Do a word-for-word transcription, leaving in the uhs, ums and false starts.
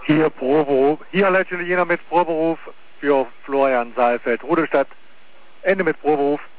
Hier Proberuf, hier letztlich jeder mit Proberuf für Florian Saalfeld, Rudolstadt, Ende mit Proberuf.